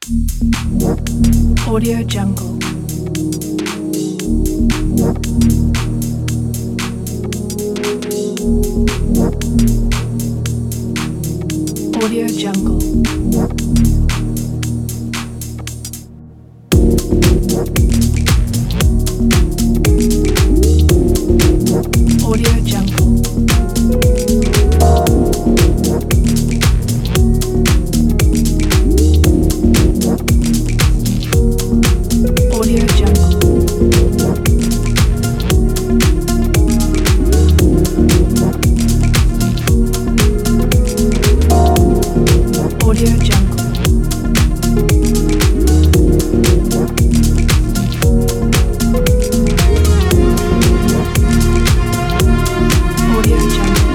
Audio Jungle. Audio Jungle. Audio Jungle. Audio Jungle. Audio Jungle. Audio Jungle.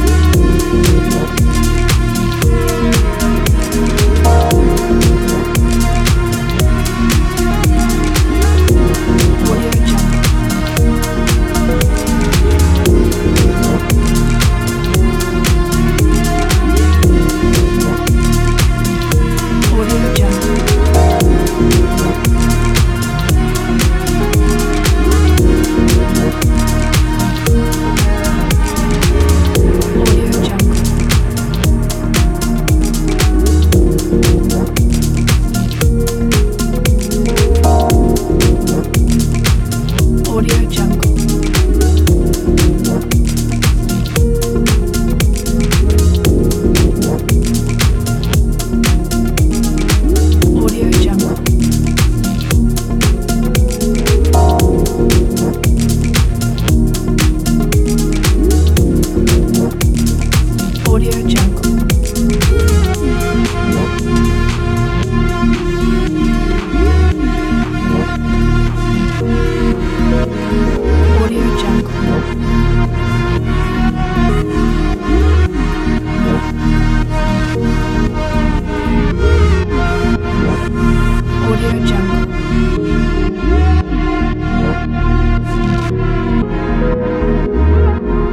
Audio Jungle. Audio Jungle. Audio Jungle. Audio Jungle. Audio Jungle. Audio Jungle. Audio Jungle. Audio Jungle.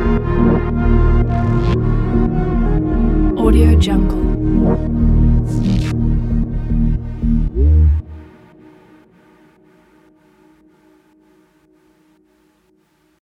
Audio Jungle.